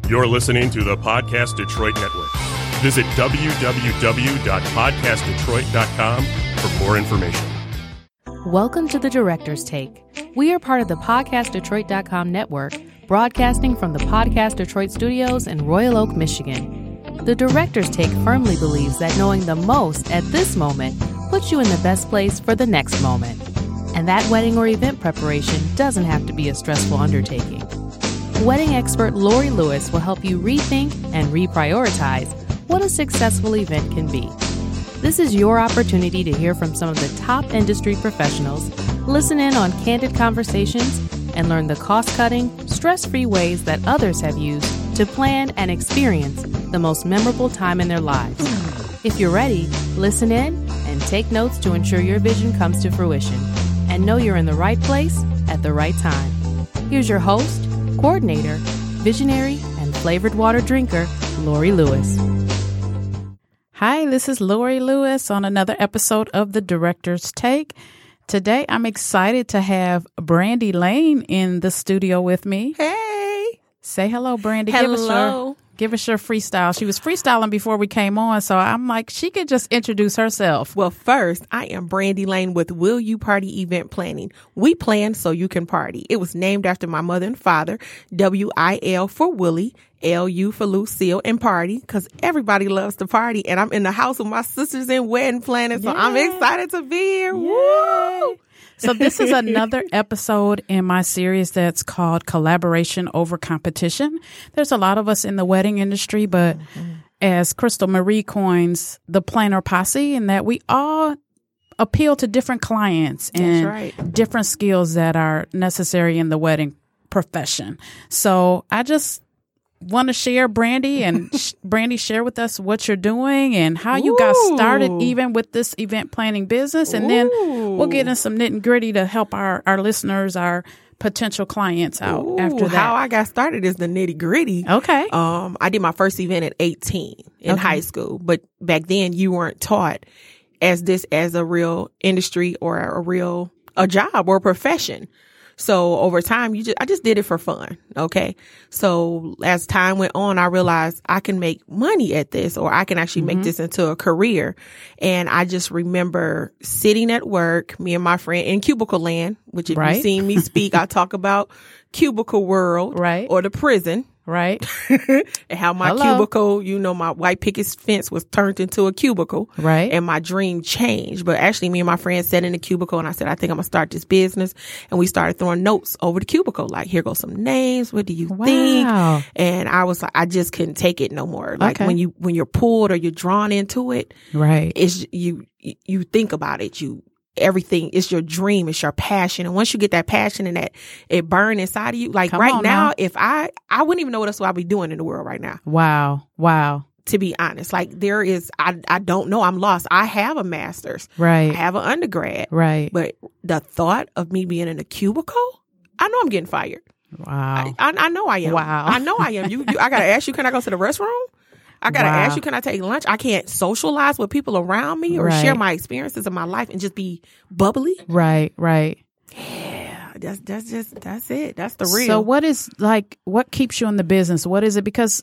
You're listening to the Podcast Detroit Network. Visit www.podcastdetroit.com for more information. Welcome to The Director's Take. We are part of the PodcastDetroit.com network, broadcasting from the Podcast Detroit studios in Royal Oak, Michigan. The Director's Take firmly believes that knowing the most at this moment puts you in the best place for the next moment. And that wedding or event preparation doesn't have to be a stressful undertaking. Wedding expert Lori Lewis will help you rethink and reprioritize what a successful event can be. This is your opportunity to hear from some of the top industry professionals, listen in on candid conversations, and learn the cost-cutting, stress-free ways that others have used to plan and experience the most memorable time in their lives. If you're ready, listen in and take notes to ensure your vision comes to fruition. And know you're in the right place at the right time. Here's your host, coordinator, visionary, and flavored water drinker, Lori Lewis. Hi, this is Lori Lewis on another episode of The Director's Take. Today, I'm excited to have Brandy Lane in the studio with me. Hey. Say hello, Brandy. Hello. Give us your freestyle. She was freestyling before we came on, so I'm like, she could just introduce herself. Well, first, I am Brandy Lane with Will You Party Event Planning. We plan so you can party. It was named after my mother and father, W-I-L for Willie, L-U for Lucille, and party, because everybody loves to party. And I'm in the house with my sisters in wedding planning, so I'm excited to be here. Woo! So this is another episode in my series that's called Collaboration Over Competition. There's a lot of us in the wedding industry, but as Crystal Marie coins, the planner posse, in that we all appeal to different clients and different skills that are necessary in the wedding profession. So I just want to share, Brandy, and Brandy, share with us what you're doing and how you got started even with this event planning business. And then we'll get in some nitty gritty to help our listeners, our potential clients out after that. How I got started is the nitty gritty. Okay. I did my first event at 18 in high school, but back then you weren't taught as a real industry or a job or a profession. So over time, I just did it for fun. Okay. So as time went on, I realized I can make money at this, or I can actually make this into a career. And I just remember sitting at work, me and my friend in Cubicle Land, which if you've seen me speak, I talk about Cubicle World or the prison. Right. And how my cubicle, my white picket fence was turned into a cubicle. Right. And my dream changed. But actually, me and my friend sat in the cubicle and I said, I think I'm going to start this business. And we started throwing notes over the cubicle. Like, here goes some names. What do you think? And I was like, I just couldn't take it no more. Like when you're pulled or you're drawn into it. Right. It's you think about it. Everything is your dream. It's your passion. And once you get that passion and that it burn inside of you, like now, if I wouldn't even know what else I'd be doing in the world right now. Wow. To be honest, like I don't know. I'm lost. I have a master's. Right. I have an undergrad. Right. But the thought of me being in a cubicle, I know I'm getting fired. Wow. I know I am. Wow. I know I am. I got to ask you, can I go to the restroom? I got to ask you, can I take lunch? I can't socialize with people around me or share my experiences of my life and just be bubbly. Right. Yeah, that's it. That's the real. So what keeps you in the business? What is it? Because,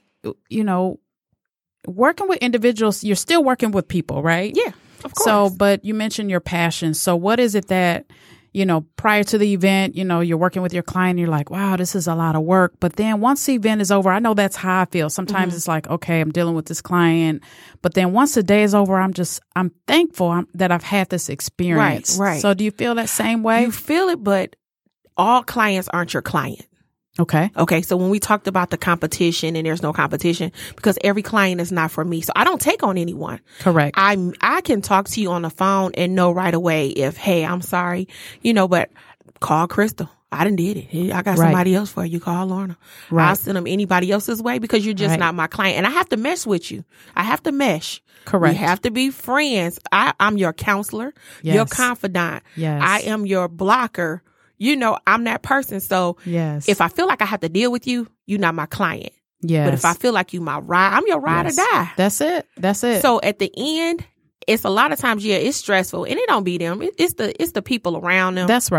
working with individuals, you're still working with people, right? Yeah, of course. So, but you mentioned your passion. So what is it that, prior to the event, you're working with your client, you're like, wow, this is a lot of work. But then once the event is over, I know that's how I feel. Sometimes it's like, okay, I'm dealing with this client. But then once the day is over, I'm thankful that I've had this experience. Right. So do you feel that same way? You feel it, but all clients aren't your client. Okay. So when we talked about the competition, and there's no competition because every client is not for me. So I don't take on anyone. Correct. I can talk to you on the phone and know right away if, hey, I'm sorry, but call Crystal. I done did it. I got somebody else for you. Call Lorna. Right. I'll send them anybody else's way because you're just not my client. And I have to mesh with you. I have to mesh. Correct. We have to be friends. I'm your counselor, your confidant. Yes. I am your blocker. I'm that person. So if I feel like I have to deal with you, you're not my client. Yes. But if I feel like you my ride, I'm your ride or die. That's it. So at the end, it's a lot of times, it's stressful, and it don't be them. It's the people around them. That's right.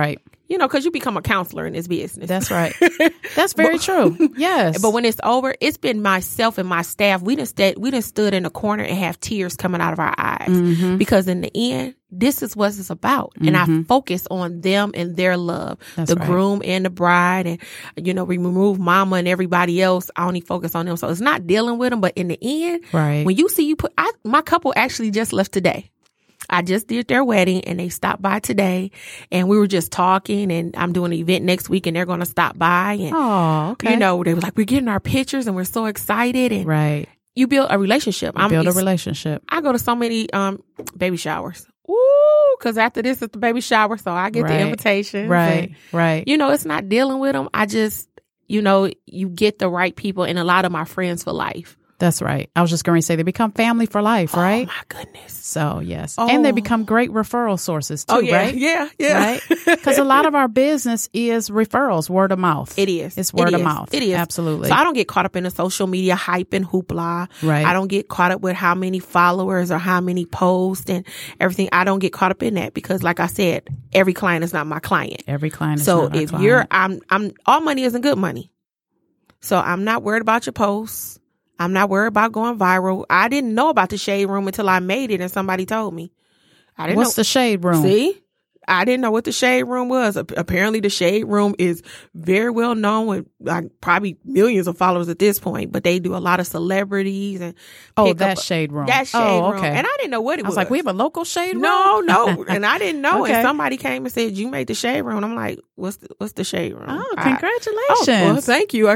You know, because you become a counselor in this business. That's right. That's very true. Yes. But when it's over, it's been myself and my staff. We done stood in a corner and have tears coming out of our eyes because in the end, this is what it's about. And I focus on them and their love, the groom and the bride. And, you know, we remove mama and everybody else. I only focus on them. So it's not dealing with them. But in the end, when you see my couple actually just left today. I just did their wedding and they stopped by today and we were just talking, and I'm doing an event next week and they're going to stop by. And, you know, they were like, we're getting our pictures and we're so excited. And you build a relationship. I go to so many baby showers. Ooh, because after this is the baby shower. So I get the invitations. Right. You know, it's not dealing with them. I just, you know, you get the right people and a lot of my friends for life. That's right. I was just going to say they become family for life, right? Oh, my goodness. So, yes. And they become great referral sources, too, right? Yeah. Right? Because a lot of our business is referrals, word of mouth. It is. It's word of mouth. It is. Absolutely. So I don't get caught up in the social media hype and hoopla. Right. I don't get caught up with how many followers or how many posts and everything. I don't get caught up in that because, like I said, every client is not my client. Every client is not my client. So if you're, I'm all money isn't good money. So I'm not worried about your posts. I'm not worried about going viral. I didn't know about the Shade Room until I made it and somebody told me. I didn't know. What's the Shade Room? See? I didn't know what the Shade Room was. Apparently, the Shade Room is very well known with probably millions of followers at this point, but they do a lot of celebrities and that Shade Room. That Shade Room. And I didn't know what it was. I was like, we have a local Shade Room? No. And I didn't know. And somebody came and said, you made the Shade Room. And I'm like, what's the Shade Room? Oh, congratulations. Well, thank you.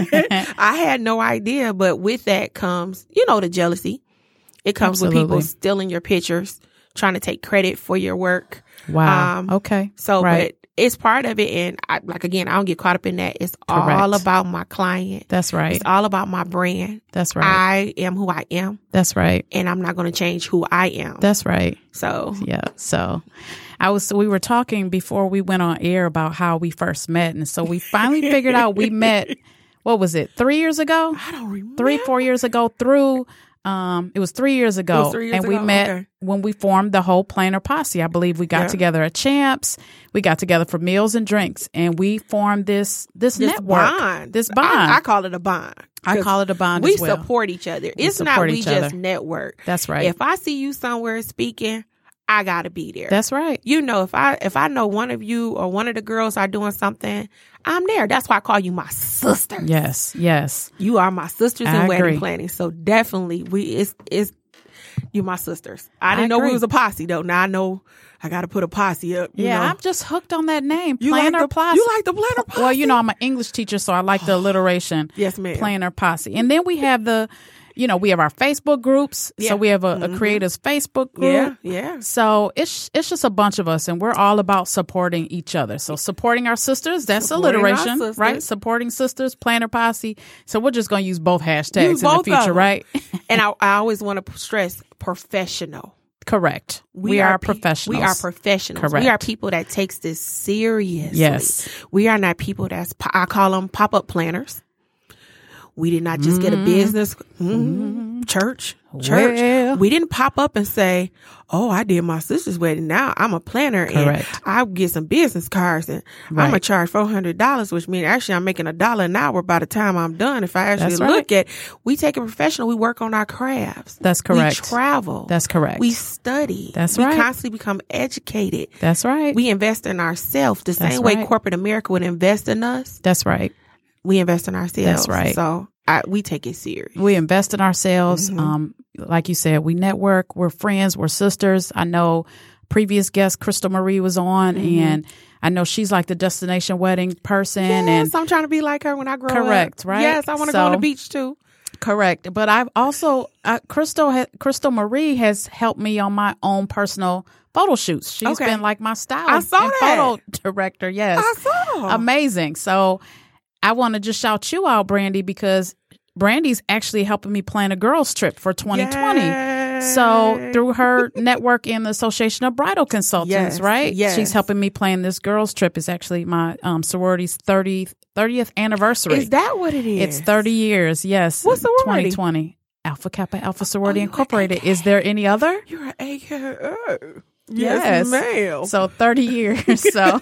I had no idea. But with that comes, you know, the jealousy. It comes with people stealing your pictures, trying to take credit for your work. Wow. So, but it's part of it. And I don't get caught up in that. It's all about my client. That's right. It's all about my brand. That's right. I am who I am. That's right. And I'm not going to change who I am. That's right. So, yeah. So we were talking before we went on air about how we first met. And so we finally figured out we met, what was it, 3 years ago? I don't remember. 3-4 years ago through, it was 3 years ago. We met when we formed the whole Planner Posse. I believe we got together at Champs. We got together for meals and drinks, and we formed this network. Bond. This bond. I call it a bond. I call it a bond we as well. We support each other. It's not we just network. That's right. If I see you somewhere speaking, I got to be there. That's right. You know, if I know one of you or one of the girls are doing something, I'm there. That's why I call you my sisters. Yes. You are my sisters in wedding planning. So definitely it's you my sisters. I didn't know we was a posse though. Now I know I got to put a posse up. You know? I'm just hooked on that name. Planner Posse. You like the Planner Posse? Well, you know, I'm an English teacher, so I like the alliteration. Yes, ma'am. Planner Posse. And then we have we have our Facebook groups. Yeah. So we have a creators Facebook group. Yeah. So it's just a bunch of us, and we're all about supporting each other. So supporting our sisters, that's alliteration, right? Supporting sisters, Planner Posse. So we're just going to use both hashtags in the future, right? And I always want to stress professional. Correct. We are professionals. We are professionals. Correct. We are people that takes this seriously. Yes. We are not people I call them pop-up planners. We did not just get a business, church. Well. We didn't pop up and say, oh, I did my sister's wedding. Now I'm a planner. Correct. And I'll get some business cards and I'm going to charge $400, which means actually I'm making $1 an hour by the time I'm done. If I actually look at, we take it professional. We work on our crafts. That's correct. We travel. That's correct. We study. That's we right. We constantly become educated. That's right. We invest in ourselves the same way corporate America would invest in us. That's right. We invest in ourselves. That's right. So we take it serious. We invest in ourselves. Like you said, we network. We're friends. We're sisters. I know previous guest Crystal Marie was on, and I know she's like the destination wedding person. Yes, I'm trying to be like her when I grow up. Correct, right? Yes, I want to go on the beach too. Correct. But I've also, Crystal Marie has helped me on my own personal photo shoots. She's been like my stylist and photo director. Yes. I saw. Amazing. So I want to just shout you out, Brandy, because Brandy's actually helping me plan a girls trip for 2020. Yay. So through her network in the Association of Bridal Consultants, right? Yes. She's helping me plan this girls trip. It's actually my sorority's 30th anniversary. Is that what it is? It's 30 years, yes. What's sorority? 2020. Alpha Kappa Alpha Sorority Incorporated. Is there any other? You're an AKA. Yes, ma'am. So 30 years. So,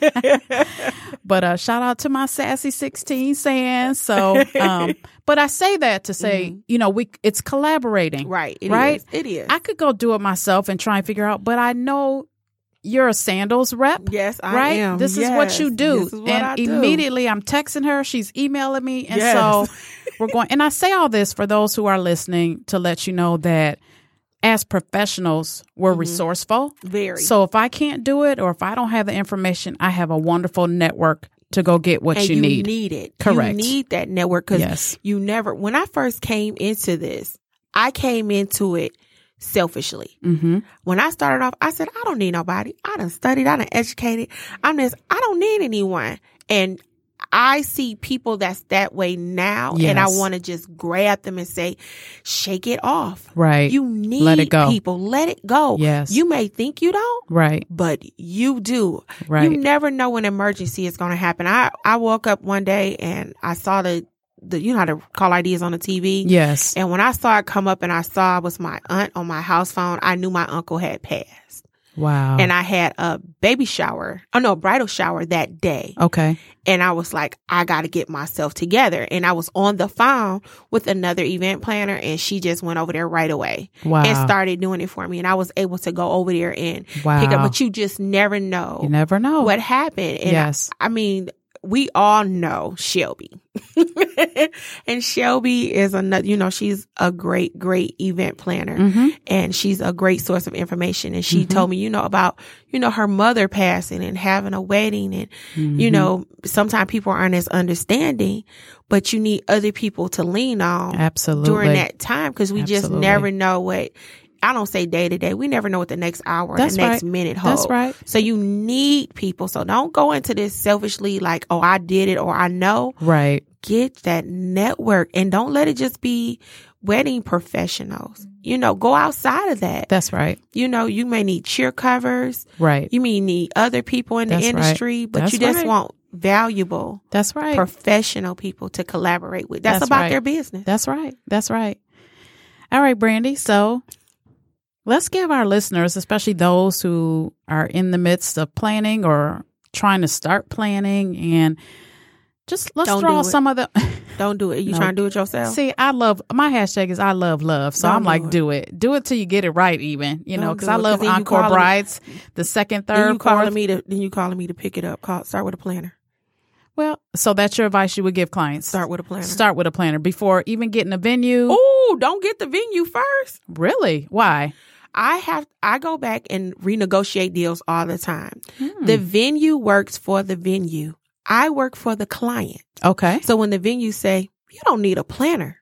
but shout out to my sassy 16 saying. So, but I say that to say, you know, it's collaborating. Right. It is. I could go do it myself and try and figure out, but I know you're a sandals rep. Yes, I am. This is what you do. This is what and I do. Immediately I'm texting her. She's emailing me. And so we're going, and I say all this for those who are listening to let you know that as professionals, we're resourceful. Very. So if I can't do it or if I don't have the information, I have a wonderful network to go get what and you need. need it. Correct. You need that network because you never, when I first came into this, I came into it selfishly. When I started off, I said, I don't need nobody. I done studied, I done educated. I don't need anyone. And I see people that's that way now, and I want to just grab them and say, shake it off. Right. You need let it go. People. Let it go. Yes. You may think you don't. Right. But you do. Right. You never know when emergency is going to happen. I woke up one day and I saw the you know how the call ID is on the TV? Yes. And when I saw it come up and I saw it was my aunt on my house phone, I knew my uncle had passed. Wow. And I had a bridal shower that day. Okay. And I was like, I got to get myself together. And I was on the phone with another event planner and she just went over there right away. Wow. And started doing it for me. And I was able to go over there and pick up. But you just never know. You never know what happened. And yes. I mean, we all know Shelby. And Shelby is another, she's a great event planner and she's a great source of information. And she told me, about, her mother passing and having a wedding and, sometimes people aren't as understanding, but you need other people to lean on. Absolutely. During that time. Cause we just never know what, I don't say day to day. We never know what the next hour or the next minute holds. That's right. So you need people. So don't go into this selfishly like, oh, I did it or I know. Right. Get that network and don't let it just be wedding professionals. Go outside of that. That's right. You may need cheer covers. Right. You may need other people in the industry, but you just want valuable. That's right. Professional people to collaborate with. That's about their business. That's right. That's right. All right, Brandy. So let's give our listeners, especially those who are in the midst of planning or trying to start planning, and just let's throw some of the. Don't do it. You trying to do it yourself? See, my hashtag is I love love. So I'm like, do it. Do it till you get it right even, because I love Encore Brides, the second, third, you calling me to, then you calling me to pick it up. Start with a planner. Well, so that's your advice you would give clients. Start with a planner. Start with a planner before even getting a venue. Oh, don't get the venue first. Really? Why? I go back and renegotiate deals all the time. The venue works for the venue. I work for the client. Okay. So when the venue say, you don't need a planner.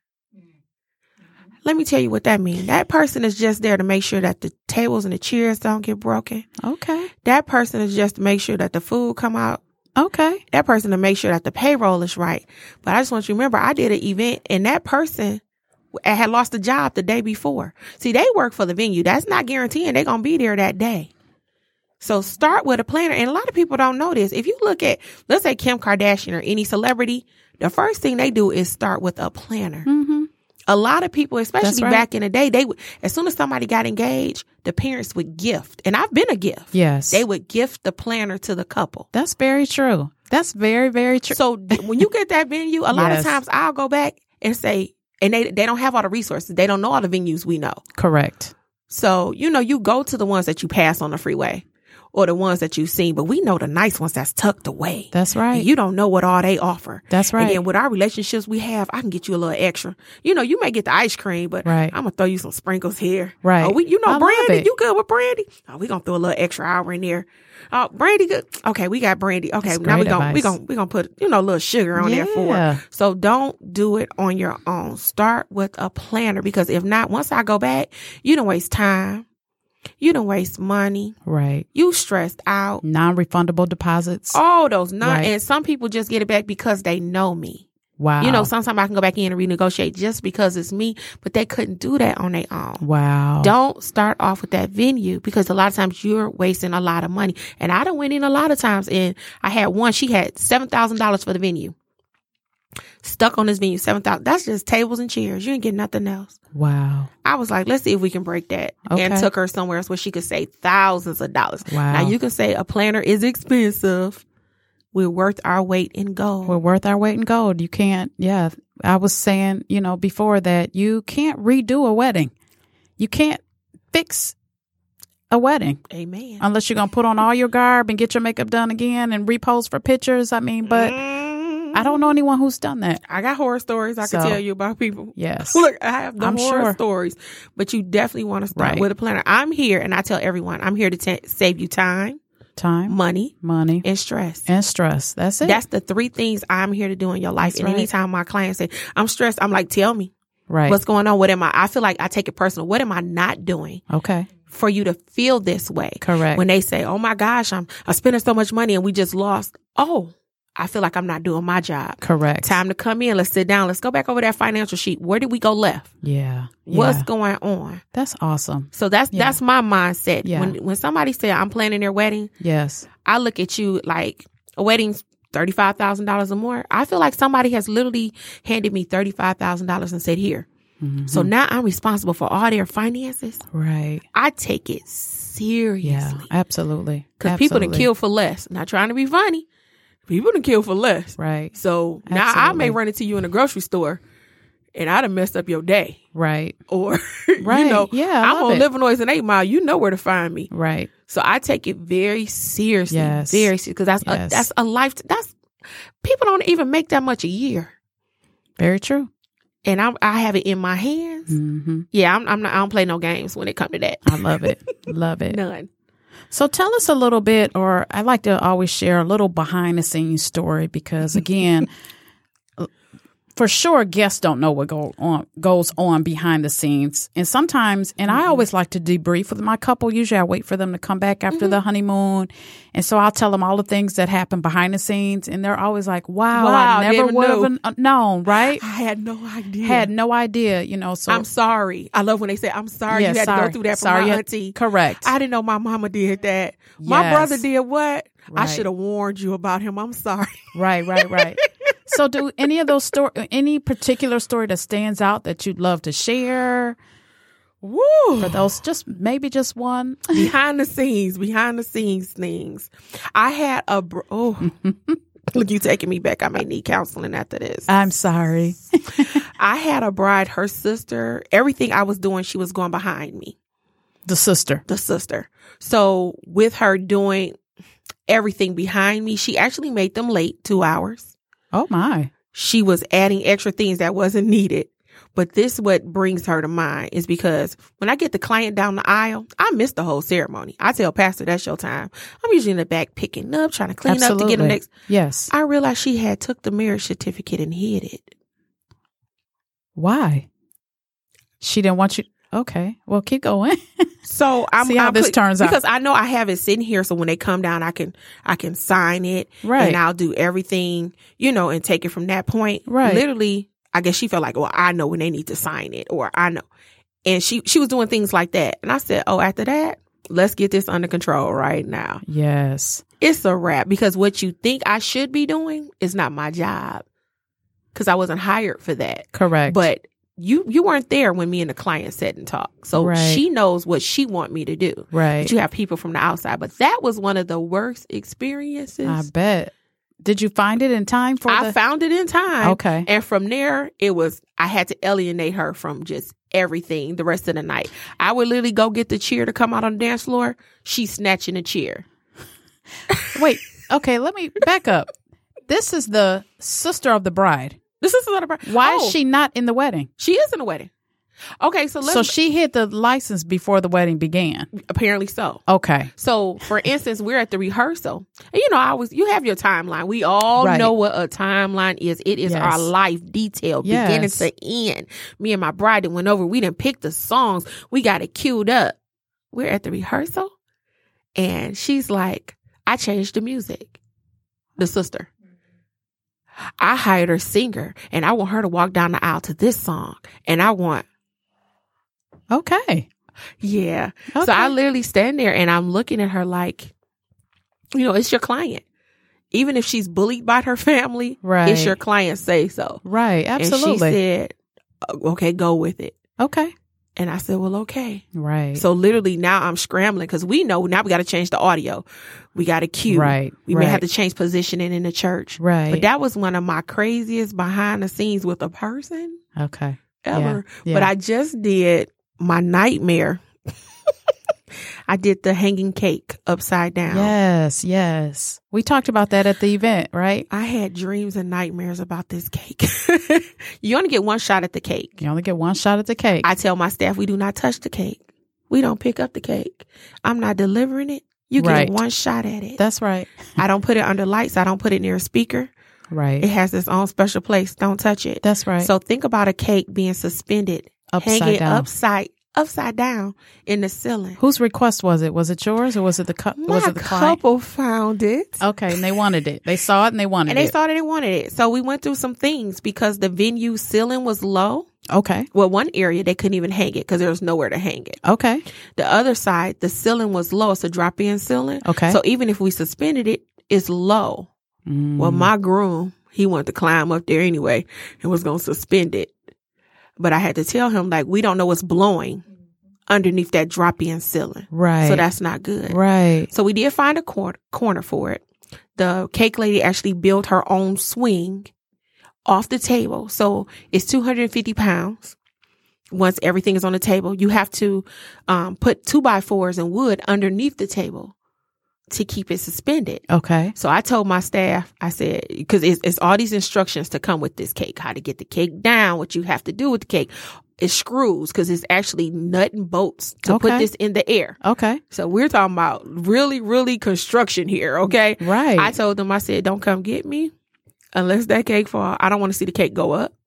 Let me tell you what that means. That person is just there to make sure that the tables and the chairs don't get broken. Okay. That person is just to make sure that the food come out. Okay. That person to make sure that the payroll is right. But I just want you to remember, I did an event and that person had lost a job the day before. See, they work for the venue. That's not guaranteeing they're going to be there that day. So start with a planner. And a lot of people don't know this. If you look at, let's say Kim Kardashian or any celebrity, the first thing they do is start with a planner. A lot of people, especially back in the day, they would, as soon as somebody got engaged, the parents would gift. And I've been a gift. Yes. They would gift the planner to the couple. That's very true. That's very, very true. So when you get that venue, a lot of times I'll go back and say, and they don't have all the resources. They don't know all the venues we know. Correct. So, you go to the ones that you pass on the freeway or the ones that you've seen, but we know the nice ones that's tucked away. That's right. And you don't know what all they offer. That's right. And then with our relationships we have, I can get you a little extra. You may get the ice cream, but I'm going to throw you some sprinkles here. Right. Oh, Brandy, you good with Brandy? Oh, we going to throw a little extra hour in there. Oh, Brandy good. Okay, we got Brandy. Okay, now we gonna put a little sugar on there for her. So don't do it on your own. Start with a planner, because if not, once I go back, you don't waste time. You don't waste money. Right. You stressed out. Non-refundable deposits. All those and some people just get it back because they know me. Wow. Sometimes I can go back in and renegotiate just because it's me, but they couldn't do that on their own. Wow. Don't start off with that venue, because a lot of times you're wasting a lot of money. And I done went in a lot of times and I had one, she had $7,000 for the venue. Stuck on this venue, $7,000. That's just tables and chairs. You ain't getting nothing else. Wow. I was like, let's see if we can break that. Okay. And took her somewhere else where she could save thousands of dollars. Wow. Now you can say a planner is expensive. We're worth our weight in gold. We're worth our weight in gold. You can't, yeah. I was saying, before that, you can't redo a wedding. You can't fix a wedding. Amen. Unless you're going to put on all your garb and get your makeup done again and repose for pictures. But I don't know anyone who's done that. I got horror stories I can tell you about people. Yes. Look, I have the I'm horror sure. stories, but you definitely want to start Right. with a planner. I'm here, and I tell everyone, I'm here to save you time, money, and stress. That's it. That's the three things I'm here to do in your life. That's and right. anytime my clients say, I'm stressed, I'm like, tell me right. what's going on. I feel like I take it personal. What am I not doing Okay. for you to feel this way? Correct. When they say, oh my gosh, I'm spending so much money and we just lost. Oh, I feel like I'm not doing my job. Correct. Time to come in. Let's sit down. Let's go back over that financial sheet. Where did we go left? Yeah. What's going on? That's awesome. So that's my mindset. Yeah. When somebody said I'm planning their wedding, Yes. I look at you like a wedding's $35,000 or more. I feel like somebody has literally handed me $35,000 and said, here. Mm-hmm. So now I'm responsible for all their finances. Right. I take it seriously. Yeah, absolutely. Because people done kill for less. Not trying to be funny. People done kill for less. Right. So now I may run into you in a grocery store and I done messed up your day. Right. Or, Right. Yeah, I'm on Livernois and 8 Mile. You know where to find me. Right. So I take it very seriously. Yes. Very seriously. Because that's a life. People don't even make that much a year. Very true. And I have it in my hands. Mm-hmm. Yeah, I don't play no games when it comes to that. I love it. Love it. None. So tell us a little bit, or I like to always share a little behind the scenes story because, again, for sure, guests don't know what goes on behind the scenes. And sometimes, and I always like to debrief with my couple. Usually I wait for them to come back after the honeymoon. And so I'll tell them all the things that happen behind the scenes. And they're always like, wow I never would have known, right? I had no idea. So I'm sorry. I love when they say, I'm sorry you had to go through that for my auntie. Correct. I didn't know my mama did that. My brother did what? Right. I should have warned you about him. I'm sorry. Right. So do any of those any particular story that stands out that you'd love to share? Woo. For those, just one. behind the scenes things. I had look, you taking me back. I may need counseling after this. I'm sorry. I had a bride, her sister, everything I was doing, she was going behind me. The sister. So with her doing everything behind me, she actually made them late 2 hours. Oh my. She was adding extra things that wasn't needed. But this what brings her to mind is because when I get the client down the aisle, I miss the whole ceremony. I tell Pastor, that's your time. I'm usually in the back picking up, trying to clean up to get them next. Yes. I realized she had took the marriage certificate and hid it. Why? She didn't want you. Okay. Well, keep going. So See how this turns out. Because I know I have it sitting here. So when they come down, I can sign it. Right. And I'll do everything, and take it from that point. Right. Literally, I guess she felt like, well, I know when they need to sign it, or I know. And she was doing things like that. And I said, oh, after that, let's get this under control right now. Yes. It's a wrap, because what you think I should be doing is not my job, because I wasn't hired for that. Correct. But you weren't there when me and the client sat and talked. So Right. she knows what she want me to do. Right. But you have people from the outside. But that was one of the worst experiences. I bet. Did you find it in time for I found it in time. Okay. And from there, I had to alienate her from just everything the rest of the night. I would literally go get the chair to come out on the dance floor. She's snatching the chair. Wait. Okay. Let me back up. This is the sister of the bride. This is not a bride. Why is she not in the wedding? She is in the wedding. Okay, so she hid the license before the wedding began. Apparently so. Okay. So, for instance, we're at the rehearsal. And you have your timeline. We all Right. know what a timeline is. It is Yes. our life detailed, beginning Yes. to end. Me and my bride that went over, we didn't pick the songs. We got it queued up. We're at the rehearsal, and she's like, I changed the music. The sister. I hired her singer, and I want her to walk down the aisle to this song. And I want... Okay. Yeah. Okay. So I literally stand there and I'm looking at her like, it's your client. even if she's bullied by her family, Right. it's your client say so. Right. Absolutely. And she said, okay, go with it. Okay. And I said, well, okay. Right. So literally now I'm scrambling because we know now we got to change the audio. We got to cue. Right. We may have to change positioning in the church. Right. But that was one of my craziest behind the scenes with a person Okay. ever. Yeah. But I just did my nightmare. I did the hanging cake upside down. Yes. We talked about that at the event, right? I had dreams and nightmares about this cake. You only get one shot at the cake. You only get one shot at the cake. I tell my staff, we do not touch the cake. We don't pick up the cake. I'm not delivering it. You get Right. one shot at it. That's right. I don't put it under lights. I don't put it near a speaker. Right. It has its own special place. Don't touch it. That's right. So think about a cake being suspended, Upside hanging down. upside down in the ceiling. Whose request was it? Was it yours or was it the My was it the client? couple found it. Okay, and they wanted it. They saw it and they wanted And they it. saw that they wanted it. So we went through some things because the venue ceiling was low. Okay. Well, one area they couldn't even hang it because there was nowhere to hang it. Okay. The other side, the ceiling was low. It's a drop-in ceiling. Okay. So even if we suspended it, it's low. Well, my groom, he wanted to climb up there anyway and was going to suspend it. But I had to tell him, like, we don't know what's blowing underneath that drop-in ceiling. Right. So that's not good. Right. So we did find a corner for it. The cake lady actually built her own swing off the table. So it's 250 pounds. Once everything is on the table, you have to put 2x4s and wood underneath the table to keep it suspended. Okay. So I told my staff, I said, because it's all these instructions to come with this cake, how to get the cake down, what you have to do with the cake. It's screws because it's actually nut and bolts to put this in the air. Okay. So we're talking about really, really construction here. Okay. Right. I told them, I said, don't come get me unless that cake fall. I don't want to see the cake go up.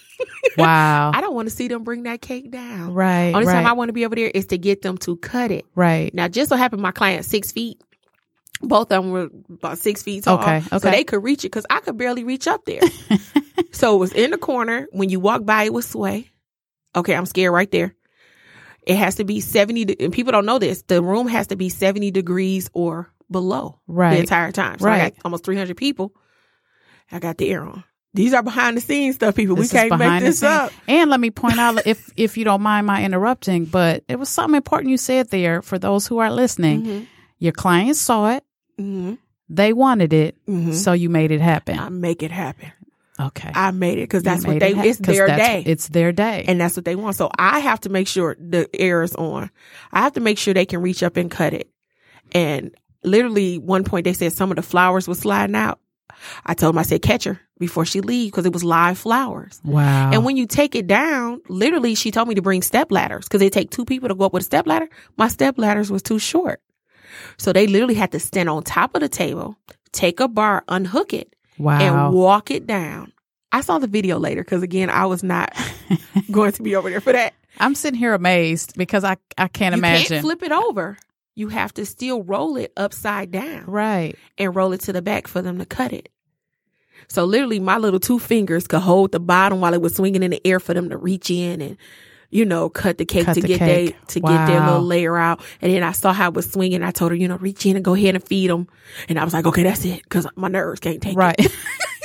Wow. I don't want to see them bring that cake down. Right. Only right. time I want to be over there is to get them to cut it. Right. Now, just so happened my client 6 feet. Both of them were about 6 feet tall. Okay. So they could reach it because I could barely reach up there. So it was in the corner. When you walk by, it would sway. Okay, I'm scared right there. It has to be 70, and people don't know this. The room has to be 70 degrees or below Right. the entire time. So I got almost 300 people. I got the air on. These are behind the scenes stuff, people. This we is can't make behind the this scenes. up. And let me point out, if you don't mind my interrupting, but it was something important you said there for those who are listening. Mm-hmm. Your clients saw it. Mm-hmm. They wanted it. Mm-hmm. So you made it happen. I make it happen. Okay. I made it because that's You what made they, it happen, it's 'cause their day. It's their day. And that's what they want. So I have to make sure the air is on. I have to make sure they can reach up and cut it. And literally one point they said some of the flowers were sliding out. I told them, I said, catch her before she leaves because it was live flowers. Wow. And when you take it down, literally she told me to bring step ladders because they take 2 people to go up with a step ladder. My step ladders was too short. So they literally had to stand on top of the table, take a bar, unhook it, Wow. and walk it down. I saw the video later because, again, I was not going to be over there for that. I'm sitting here amazed because I can't imagine. You can't flip it over. You have to still roll it upside down Right. and roll it to the back for them to cut it. So literally my little 2 fingers could hold the bottom while it was swinging in the air for them to reach in and, you know, cut the cake Cut to the get cake. get their Wow. little layer out. And then I saw how it was swinging. I told her, you know, reach in and go ahead and feed them. And I was like, okay, that's it. Cause my nerves can't take Right. it.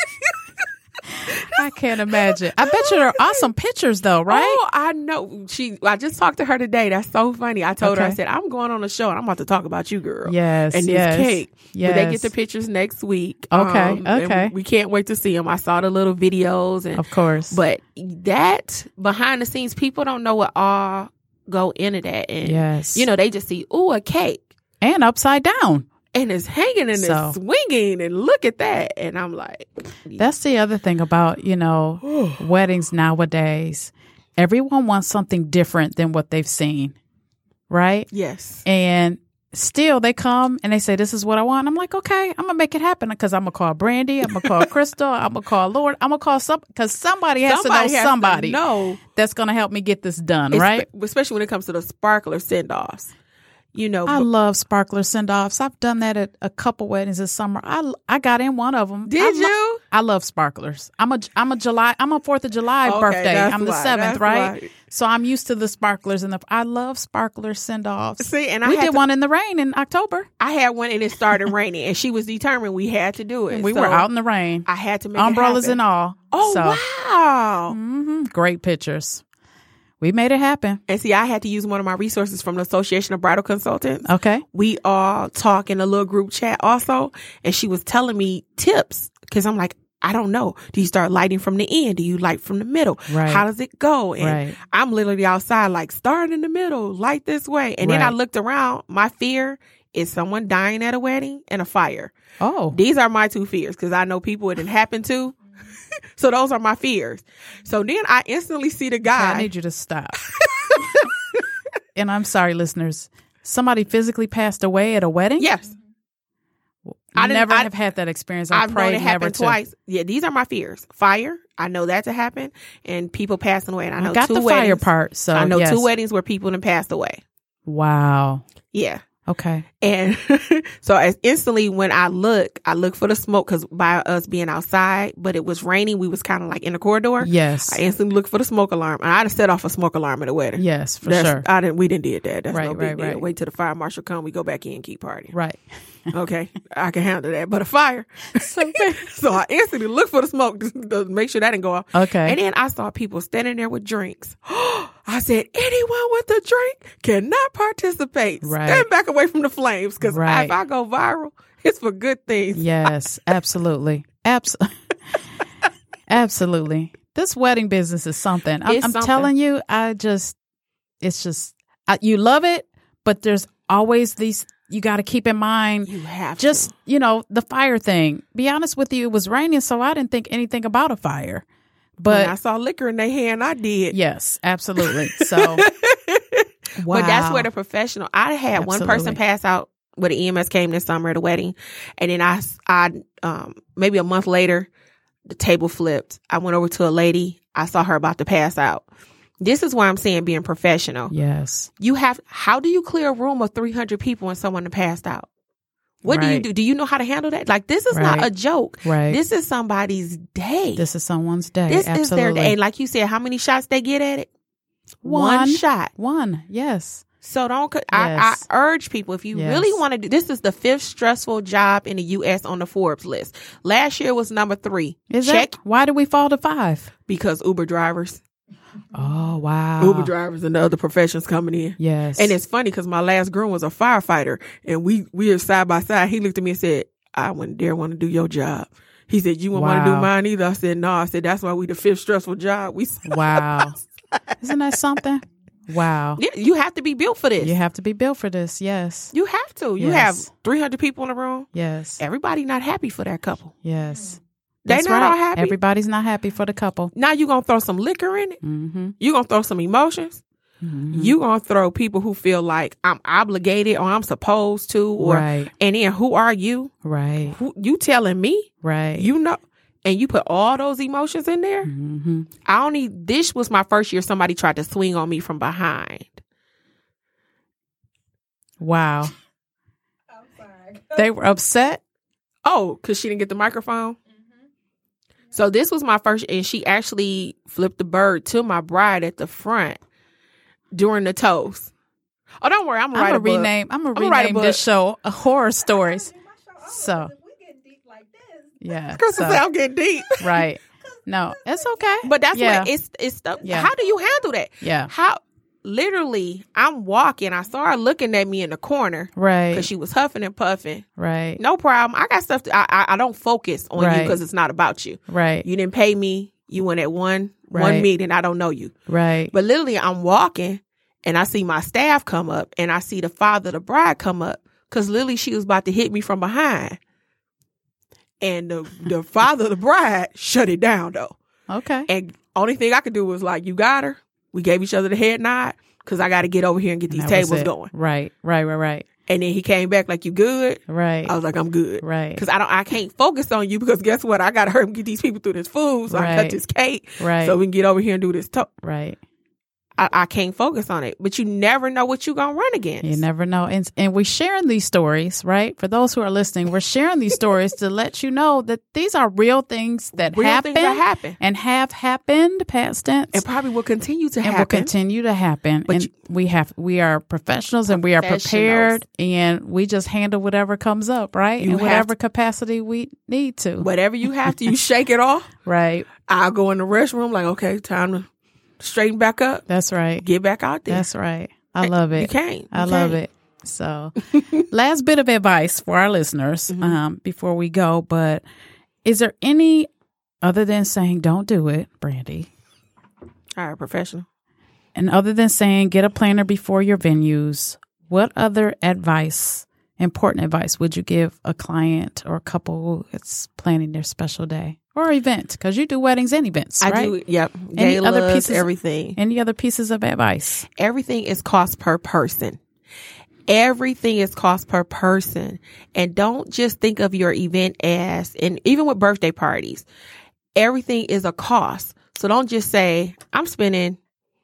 I can't imagine. I bet you there are awesome pictures though, right? Oh, I know. I just talked to her today. That's so funny. I told her, I Okay. said, I'm going on a show and I'm about to talk about you, girl. Yes. And this yes, cake. Yes. But they get the pictures next week. Okay, and okay. we can't wait to see them. I saw the little videos. And Of course. But that behind the scenes, people don't know what all go into that. And, Yes. you know, they just see, ooh, a cake. And upside down. And it's hanging and So- it's swinging. And look at that. And I'm like, That's the other thing about, weddings nowadays. Everyone wants something different than what they've seen. Right? yes. And still they come and they say, this is what I want. I'm like, okay, I'm going to make it happen because I'm going to call Brandy. I'm going to call Crystal. I'm going to call Lord. I'm going to call because somebody has to know somebody that's going to help me get this done. Right? Especially when it comes to the sparkler send-offs. You know, I love sparkler send-offs. I've done that at a couple weddings this summer. I got in one of them. Did you? I love sparklers. I'm a 4th of July Okay, birthday. that's I'm the why, 7th, that's right? why. So I'm used to the sparklers and I love sparkler send-offs. See, and we did one in the rain in October. I had one and it started raining, and she was determined we had to do it. We were out in the rain. I had to make umbrellas it and all. Oh, so, wow. Great pictures. We made it happen. And see, I had to use one of my resources from the Association of Bridal Consultants. Okay. We all talk in a little group chat also, and she was telling me tips because I'm like, I don't know. Do you start lighting from the end? Do you light from the middle? Right. How does it go? And right. I'm literally outside like, start in the middle, light this way. And then I looked around. My fear is someone dying at a wedding and a fire. Oh. These are my two fears because I know people it didn't happen to. So those are my fears. So then I instantly see the guy. I need you to stop. And I'm sorry, listeners. Somebody physically passed away at a wedding? Yes. I never have had that experience. I've known it never happen to. twice. Yeah, these are my fears. Fire. I know that to happen. And people passing away. And I know got two the weddings. Fire part. So I know yes. 2 weddings where people have passed away. Wow. Yeah. Okay. And so as instantly when I look for the smoke because by us being outside, but it was raining. We was kind of like in the corridor. Yes. I instantly look for the smoke alarm. And I'd have set off a smoke alarm at a wedding. Yes, for sure. We didn't did that. That's right, no big deal. right. Wait till the fire marshal come. We go back in and keep partying. Right. Okay. I can handle that. But a fire. So I instantly look for the smoke to make sure that didn't go off. Okay. And then I saw people standing there with drinks. I said, anyone with a drink cannot participate. Right. Stand back away from the flames because Right. if I go viral, it's for good things. Yes, absolutely. Absolutely. This wedding business is something. I'm something. telling you, you love it, but there's always these, you got to keep in mind. You have just, to. The fire thing. Be honest with you, it was raining, so I didn't think anything about a fire. But when I saw liquor in their hand, I did. Yes, absolutely. So, wow. But that's where the professional, I had one person pass out where the EMS came this summer at a wedding. And then I maybe a month later, the table flipped. I went over to a lady. I saw her about to pass out. This is why I'm saying being professional. Yes. How do you clear a room of 300 people and someone passed out? What do you do? Do you know how to handle that? Like, this is not a joke. Right. This is somebody's day. This is someone's day. This Absolutely. is their day. And like you said, how many shots they get at it? One shot. One. Yes. So I urge people, if you really want to do, this is the 5th stressful job in the U.S. on the Forbes list. Last year was number 3. Check. Why did we fall to 5? Because Uber drivers. Oh, wow. Uber drivers and the other professions coming in. Yes. And it's funny because my last groom was a firefighter and we are side by side. He looked at me and said, I wouldn't dare want to do your job. He said, you wouldn't want to do mine either. I said, no. I said, that's why we the 5th stressful job. Wow. Isn't that something? Wow. Yeah, you have to be built for this. You have to be built for this. Yes. You have to. You have 300 people in the room. Yes. Everybody not happy for that couple. Yes. They're not all happy. Everybody's not happy for the couple. Now you're going to throw some liquor in it. Mm-hmm. You're going to throw some emotions. Mm-hmm. You're going to throw people who feel like I'm obligated or I'm supposed to. Or, and then who are you? Right. You telling me? Right. You know. And you put all those emotions in there. Mm-hmm. This was my first year somebody tried to swing on me from behind. Wow. I'm sorry. They were upset? Oh, because she didn't get the microphone? Mm-hmm. So this was my first, and she actually flipped the bird to my bride at the front during the toast. Oh, don't worry. I'm going to rename this show Horror Stories. So. Yeah. Crystal said I'm getting deep. Right. No, it's okay. But that's what it's stuff. Yeah. How do you handle that? Yeah. Literally, I'm walking. I saw her looking at me in the corner. Right. Because she was huffing and puffing. Right. No problem. I got stuff I don't focus on you because it's not about you. Right. You didn't pay me. You went at one meeting. I don't know you. Right. But literally, I'm walking and I see my staff come up and I see the father of the bride come up because literally she was about to hit me from behind. And the father of the bride shut it down though. Okay. And only thing I could do was like, you got her. We gave each other the head nod because I got to get over here and get these tables going. Right. And then he came back like, you good? Right. I was like, I'm good. Right. Because I can't focus on you because guess what? I got to hurry and get these people through this food. So I cut this cake. Right. So we can get over here and do this. Right. I can't focus on it. But you never know what you're going to run against. You never know. And we're sharing these stories, right? For those who are listening, we're sharing these stories to let you know that these are real things that happen and have happened, past tense. And probably will continue to happen. And will continue to happen. But we are professionals and we are prepared, and we just handle whatever comes up, right? In whatever capacity we need to. Whatever you have to, you shake it off. Right. I'll go in the restroom like, okay, time to straighten back up. That's right. Get back out there. That's right. I love it. You can't. I love it. So last bit of advice for our listeners before we go. But is there any, other than saying don't do it, Brandy? All right, professional. And other than saying get a planner before your venues, what other advice, important advice, would you give a client or a couple that's planning their special day? Or event, because you do weddings and events, right? I do, yep. Any other pieces, everything. Any other pieces of advice? Everything is cost per person. Everything is cost per person. And don't just think of your event as, and even with birthday parties, everything is a cost. So don't just say, I'm spending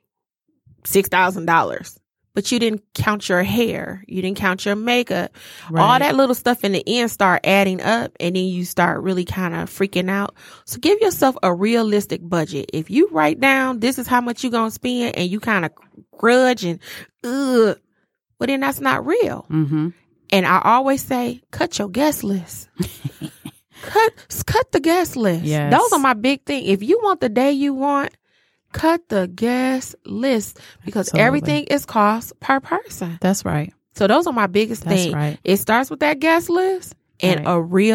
$6,000. But you didn't count your hair. You didn't count your makeup. Right. All that little stuff in the end start adding up, and then you start really kind of freaking out. So give yourself a realistic budget. If you write down this is how much you're going to spend and you kind of grudge and, well, then that's not real. Mm-hmm. And I always say, cut your guest list. Cut the guest list. Yes. Those are my big thing. If you want the day you want, cut the guest list, because Absolutely. Everything is cost per person. That's right. So those are my biggest things. Right. It starts with that guest list and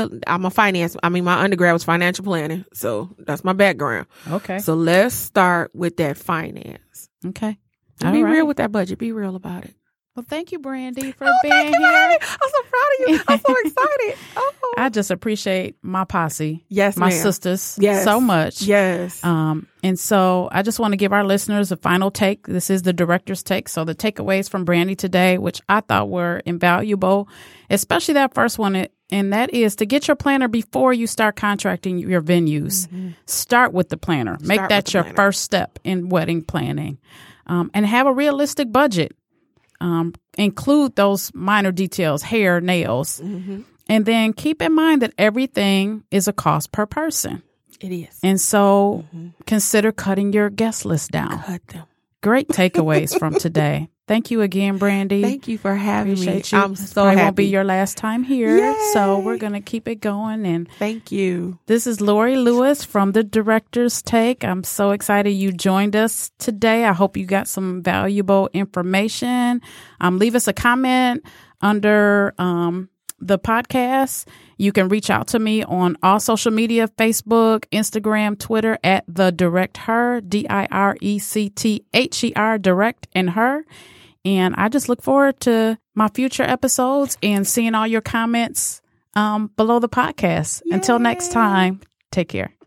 my undergrad was financial planning. So that's my background. Okay. So let's start with that finance. Okay. And be real with that budget. Be real about it. Well, thank you, Brandy, for being here. I'm so proud of you. I'm so excited. Oh. I just appreciate my posse. Yes, my ma'am. sisters so much. Yes. And so I just want to give our listeners a final take. This is the director's take. So the takeaways from Brandy today, which I thought were invaluable, especially that first one, and that is to get your planner before you start contracting your venues. Mm-hmm. Start with the planner. Make that your first step in wedding planning, and have a realistic budget. Include those minor details, hair, nails, and then keep in mind that everything is a cost per person. It is. And so consider cutting your guest list down. Cut them. Great takeaways from today. Thank you again, Brandy. Thank you for having Appreciate me. You. I'm so happy. It won't be your last time here. Yay! So we're going to keep it going. And thank you. This is Lori Lewis from The Director's Take. I'm so excited you joined us today. I hope you got some valuable information. Leave us a comment under the podcast. You can reach out to me on all social media, Facebook, Instagram, Twitter at The Direct Her, DIRECTHER, Direct and Her. And I just look forward to my future episodes and seeing all your comments below the podcast. Yay. Until next time, take care.